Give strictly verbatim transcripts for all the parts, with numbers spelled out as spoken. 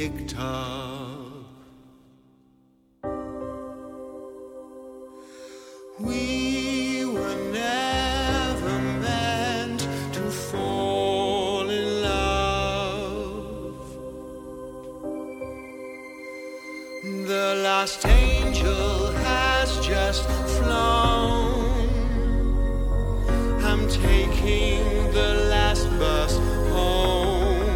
picked up. We were never meant to fall in love. The last angel has just flown. I'm taking the last bus home,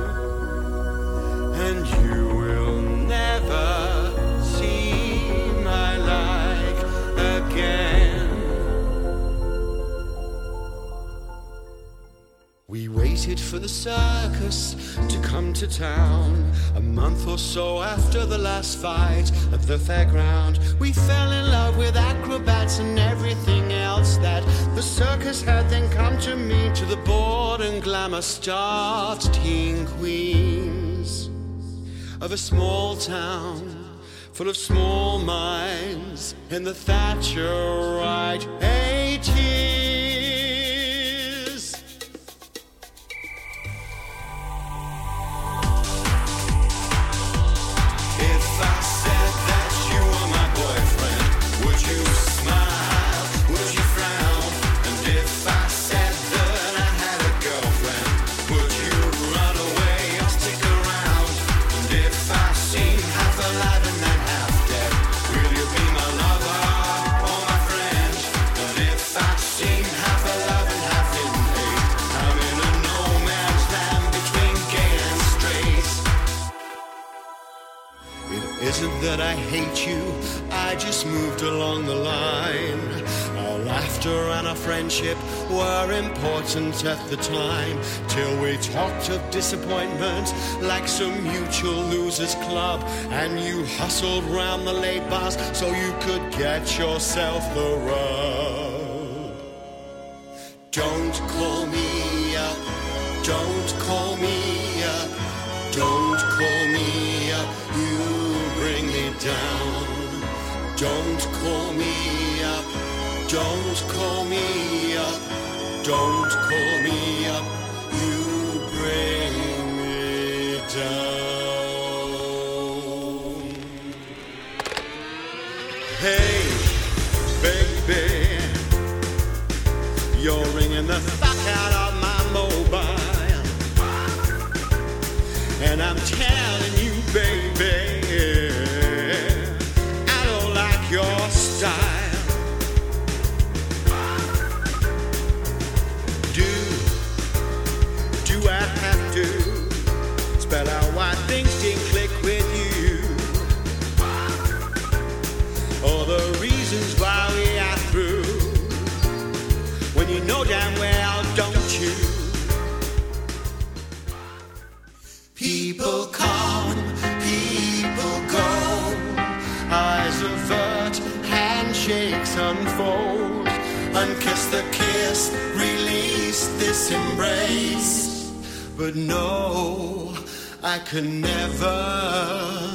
and you will never see my like again. We waited for the circus to come to town. A month or so after the last fight at the fairground, we fell in love with acrobats and everything else that the circus had. Then come to me, to the bored and glamour-starved teen queens of a small town full of small minds in the Thatcherite eighties. That I hate you, I just moved along the line. Our laughter and our friendship were important at the time, till we talked of disappointment like some mutual losers club, and you hustled round the late bars so you could get yourself the rub. Don't call me up, don't call me up, don't call me up, you bring me down. Don't call me up, don't call me up, don't call me up, you bring me down. Hey, baby, you're ringing the fuck out of my mobile, and I'm telling you, baby, your style. Do, do I have to spell out why things didn't click with you, or the reasons why we are through, when you know damn well, don't you? People come, people go, eyes avert, handshakes unfold, unkiss the kiss, release this embrace. But no, I could never